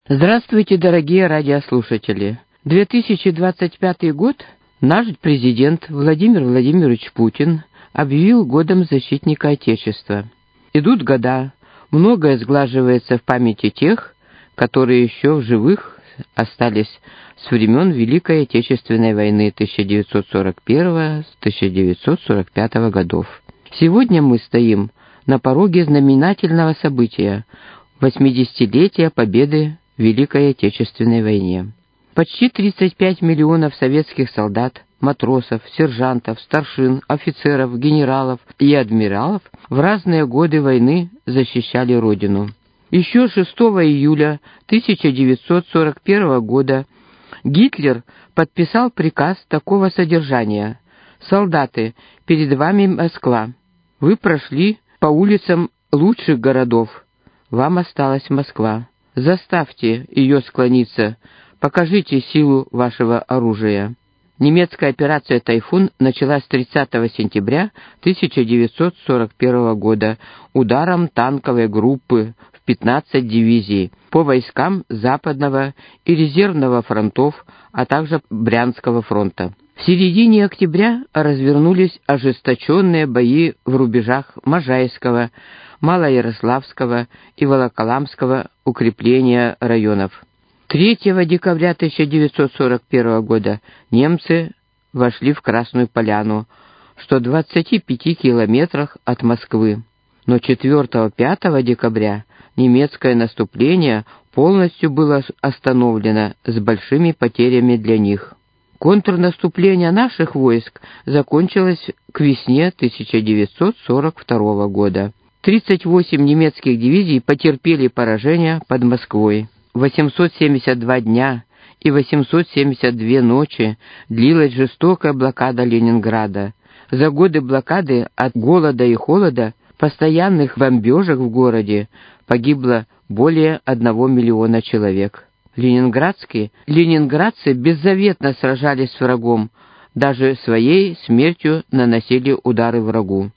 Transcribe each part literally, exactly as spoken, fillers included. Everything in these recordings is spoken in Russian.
Здравствуйте, дорогие радиослушатели! две тысячи двадцать пятый год наш президент Владимир Владимирович Путин объявил годом защитника Отечества. Идут года, многое сглаживается в памяти тех, которые еще в живых остались с времен Великой Отечественной войны тысяча девятьсот сорок первого — тысяча девятьсот сорок пятого годов. Сегодня мы стоим на пороге знаменательного события — восьмидесятилетия победы в Великой Отечественной войне. Почти тридцать пять миллионов советских солдат, матросов, сержантов, старшин, офицеров, генералов и адмиралов в разные годы войны защищали Родину. Еще шестого июля тысяча девятьсот сорок первого года Гитлер подписал приказ такого содержания: «Солдаты, перед вами Москва. Вы прошли по улицам лучших городов. Вам осталась Москва. Заставьте ее склониться, покажите силу вашего оружия». Немецкая операция «Тайфун» началась тридцатого сентября тысяча девятьсот сорок первого года ударом танковой группы в пятнадцать дивизий по войскам Западного и Резервного фронтов, а также Брянского фронта. В середине октября развернулись ожесточенные бои в рубежах Можайского, Малоярославского и Волоколамского укрепления районов. третьего декабря тысяча девятьсот сорок первого года немцы вошли в Красную Поляну, что в двадцати пяти километрах от Москвы. Но четвёртого-пятого декабря немецкое наступление полностью было остановлено с большими потерями для них. Контрнаступление наших войск закончилось к весне тысяча девятьсот сорок второго года. тридцать восемь немецких дивизий потерпели поражение под Москвой. восемьсот семьдесят два дня и восемьсот семьдесят две ночи длилась жестокая блокада Ленинграда. За годы блокады от голода и холода, постоянных бомбежек в городе, погибло более одного миллиона человек. Ленинградские ленинградцы беззаветно сражались с врагом, даже своей смертью наносили удары врагу.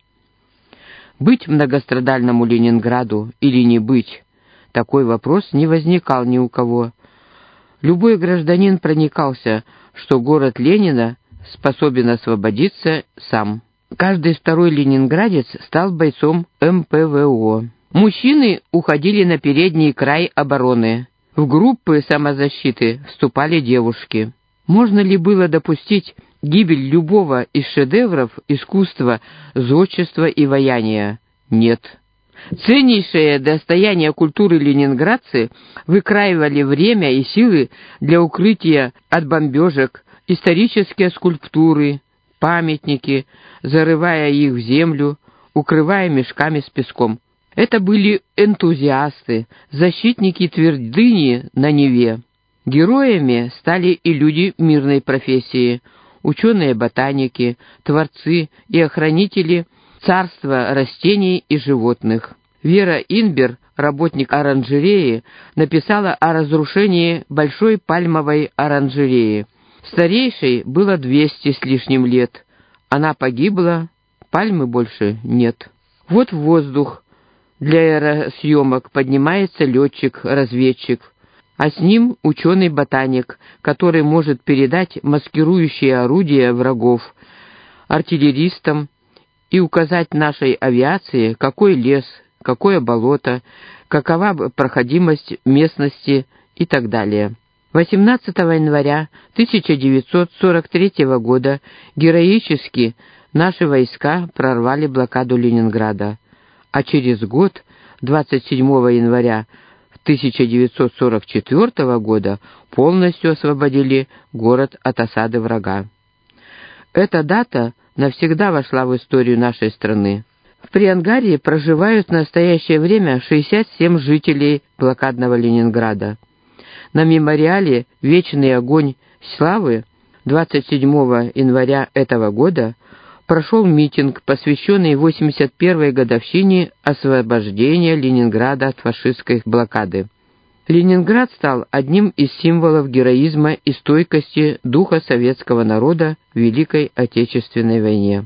Быть многострадальному Ленинграду или не быть? Такой вопрос не возникал ни у кого. Любой гражданин проникался, что город Ленина способен освободиться сам. Каждый второй ленинградец стал бойцом эм пэ вэ о. Мужчины уходили на передний край обороны. В группы самозащиты вступали девушки. Можно ли было допустить гибель любого из шедевров искусства, зодчества и ваяния? Нет. Ценнейшее достояние культуры ленинградцы выкраивали время и силы для укрытия от бомбежек, исторические скульптуры, памятники, зарывая их в землю, укрывая мешками с песком. Это были энтузиасты, защитники твердыни на Неве. Героями стали и люди мирной профессии, ученые-ботаники, творцы и охранители царства растений и животных. Вера Инбер, работник оранжереи, написала о разрушении большой пальмовой оранжереи. Старейшей было двести с лишним лет. Она погибла, пальмы больше нет. Вот воздух. Для аэросъемок поднимается летчик-разведчик, а с ним ученый-ботаник, который может передать маскирующие орудия врагов артиллеристам и указать нашей авиации, какой лес, какое болото, какова проходимость местности и так далее. восемнадцатого января тысяча девятьсот сорок третьего года героически наши войска прорвали блокаду Ленинграда, а через год, двадцать седьмого января тысяча девятьсот сорок четвёртого года, полностью освободили город от осады врага. Эта дата навсегда вошла в историю нашей страны. В Приангарии проживают в настоящее время шестьдесят семь жителей блокадного Ленинграда. На мемориале «Вечный огонь славы» двадцать седьмого января этого года прошел митинг, посвященный восемьдесят первой годовщине освобождения Ленинграда от фашистской блокады. Ленинград стал одним из символов героизма и стойкости духа советского народа в Великой Отечественной войне.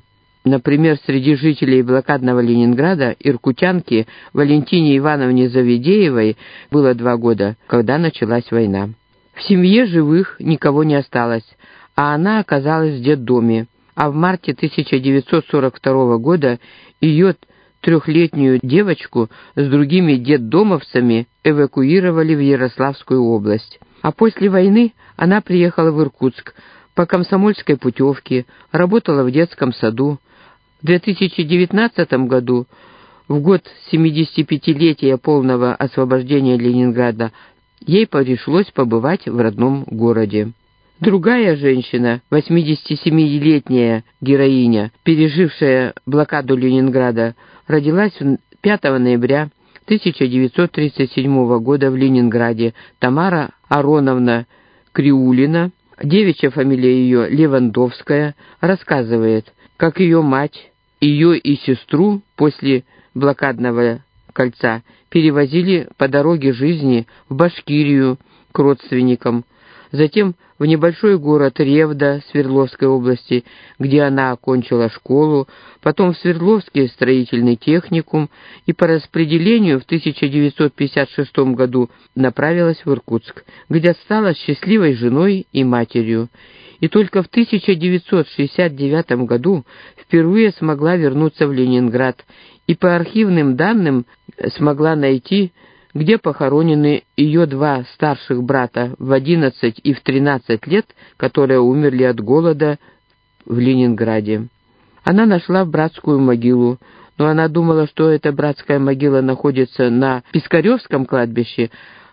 Например, среди жителей блокадного Ленинграда иркутянке Валентине Ивановне Заведеевой было два года, когда началась война. В семье живых никого не осталось, а она оказалась в детдоме, а в марте тысяча девятьсот сорок второго года ее трехлетнюю девочку с другими детдомовцами эвакуировали в Ярославскую область. А после войны она приехала в Иркутск по комсомольской путевке, работала в детском саду. В две тысячи девятнадцатом году, в год семидесятипятилетия полного освобождения Ленинграда, ей пришлось побывать в родном городе. Другая женщина, восьмидесятисемилетняя героиня, пережившая блокаду Ленинграда, родилась пятого ноября тысяча девятьсот тридцать седьмого года в Ленинграде, Тамара Ароновна Криулина, девичья фамилия ее Левандовская, рассказывает, как ее мать, ее и сестру после блокадного кольца перевозили по дороге жизни в Башкирию к родственникам, затем в небольшой город Ревда Свердловской области, где она окончила школу, потом в Свердловский строительный техникум и по распределению в тысяча девятьсот пятьдесят шестом году направилась в Иркутск, где стала счастливой женой и матерью. И только в тысяча девятьсот шестьдесят девятом году впервые смогла вернуться в Ленинград и по архивным данным смогла найти, где похоронены ее два старших брата в одиннадцать и в тринадцать лет, которые умерли от голода в Ленинграде. Она нашла братскую могилу, но она думала, что эта братская могила находится на Пискаревском кладбище,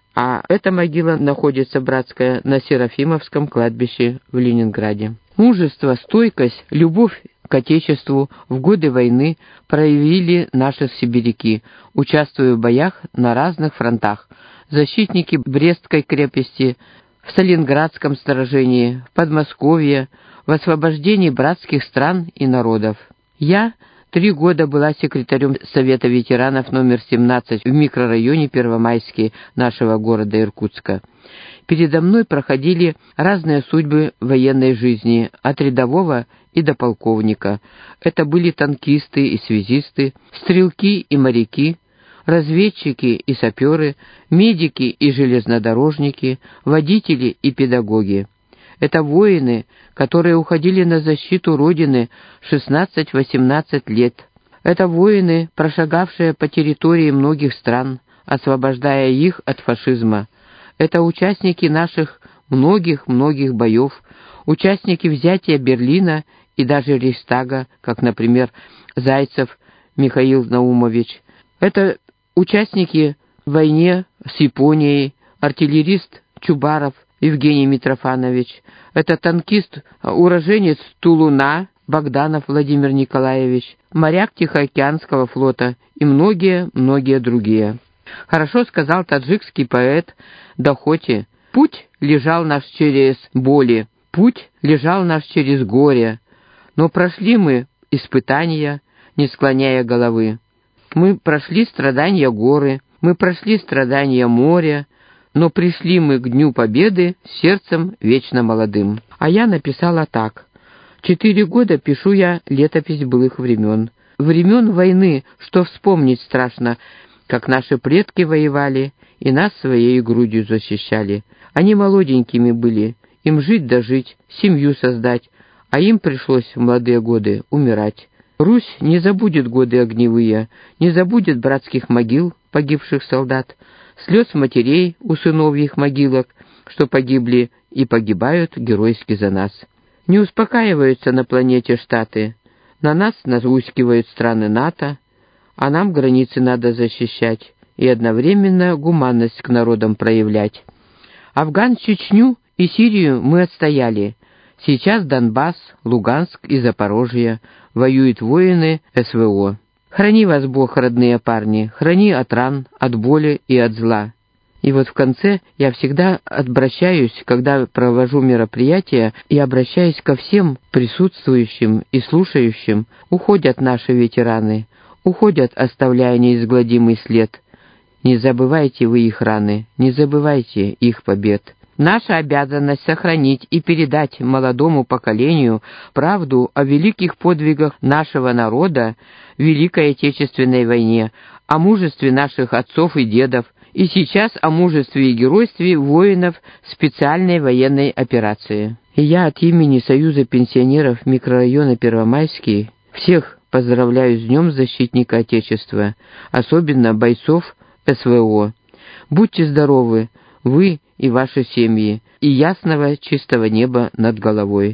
а эта могила находится, братская, на Серафимовском кладбище в Ленинграде. Мужество, стойкость, любовь к Отечеству в годы войны проявили наши сибиряки, участвуя в боях на разных фронтах. Защитники Брестской крепости, в Сталинградском сражении, в Подмосковье, в освобождении братских стран и народов. Я три года была секретарем Совета ветеранов номер семнадцать в микрорайоне Первомайский нашего города Иркутска. Передо мной проходили разные судьбы военной жизни, от рядового и до полковника. Это были танкисты и связисты, стрелки и моряки, разведчики и саперы, медики и железнодорожники, водители и педагоги. Это воины, которые уходили на защиту Родины шестнадцать-восемнадцать лет. Это воины, прошагавшие по территории многих стран, освобождая их от фашизма. Это участники наших многих-многих боев, участники взятия Берлина и даже Рейхстага, как, например, Зайцев Михаил Наумович. Это участники в войне с Японией, артиллерист Чубаров Евгений Митрофанович. Это танкист, уроженец Тулуна Богданов Владимир Николаевич, моряк Тихоокеанского флота и многие-многие другие. Хорошо сказал таджикский поэт Дахоти: «Путь лежал наш через боли, путь лежал наш через горе, но прошли мы испытания, не склоняя головы. Мы прошли страдания горы, мы прошли страдания моря, но пришли мы к Дню Победы сердцем вечно молодым». А я написала так. Четыре года пишу я летопись былых времен. Времен войны, что вспомнить страшно, как наши предки воевали и нас своей грудью защищали. Они молоденькими были, им жить да жить, семью создать, а им пришлось в молодые годы умирать. Русь не забудет годы огневые, не забудет братских могил погибших солдат, слез матерей у сыновьих могилок, что погибли и погибают геройски за нас. Не успокаиваются на планете Штаты, на нас наускивают страны НАТО, а нам границы надо защищать и одновременно гуманность к народам проявлять. Афган, Чечню и Сирию мы отстояли. Сейчас Донбасс, Луганск и Запорожье воюют воины эс вэ о. Храни вас Бог, родные парни, храни от ран, от боли и от зла. И вот в конце я всегда обращаюсь, когда провожу мероприятия, и обращаюсь ко всем присутствующим и слушающим. Уходят наши ветераны, уходят, оставляя неизгладимый след. Не забывайте вы их раны, не забывайте их побед. Наша обязанность сохранить и передать молодому поколению правду о великих подвигах нашего народа в Великой Отечественной войне, о мужестве наших отцов и дедов, и сейчас о мужестве и геройстве воинов специальной военной операции. И я от имени Союза пенсионеров микрорайона Первомайский всех поздравляю с Днем Защитника Отечества, особенно бойцов эс вэ о. Будьте здоровы, вы и ваши семьи, и ясного чистого неба над головой.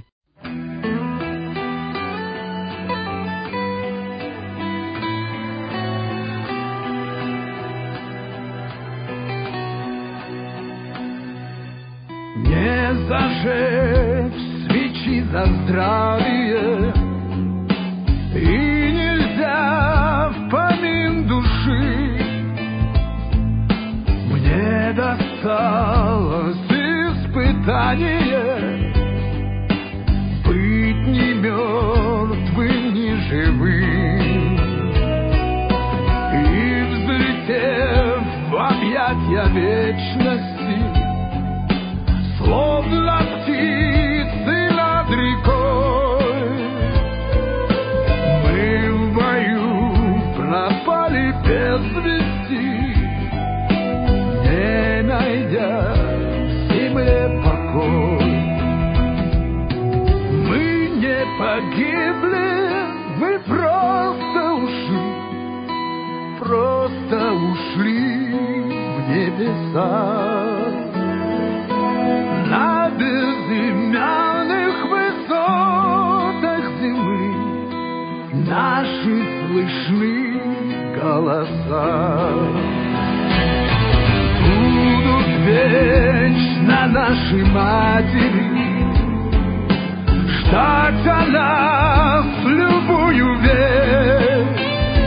Не зажечь свечи за здравие, и нельзя в помин души. Мне досталось испытание быть ни мертвым, ни живым, и взлетев в объятья вечности, словно птицы над рекой, мы в бою пропали без вести, не найдя в земле покой. Мы не погибли, мы просто ушли, просто ушли в небеса. На безымянных высотах земли наши слышны голоса. Будут вечно наши матери ждать от нас любую весть.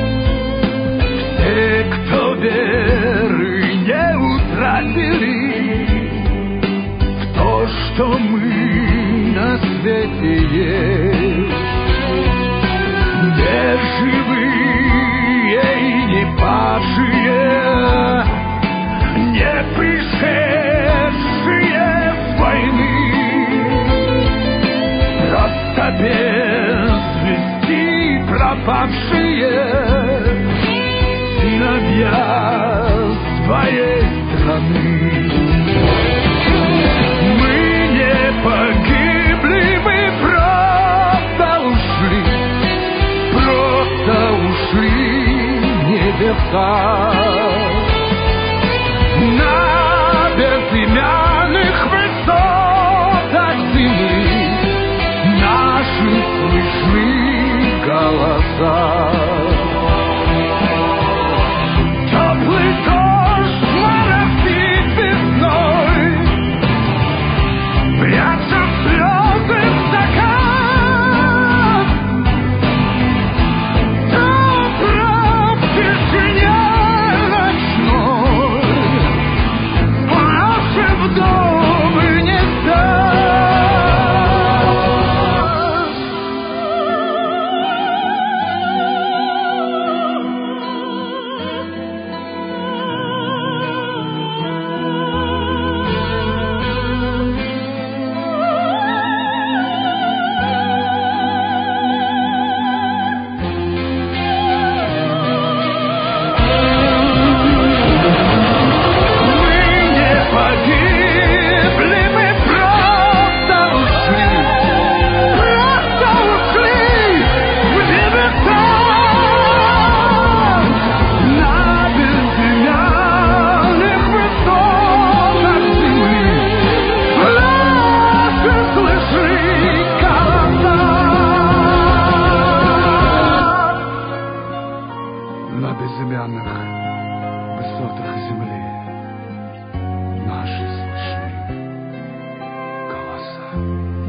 Все, кто веры не утратили, то, что мы на свете есть, не живые и не павшие, не пришедшие с войны, просто без вести пропавшие сыновья своей страны. Погибли, мы просто ушли, просто ушли в небеса. На безымянных высотах земли наши слышны голоса. Теплый дождь моросит весной, пряча слезы в стакан. Добро в тишине ночной, наши вдовы не сдать. На безымянных высотах земли наши слышны голоса.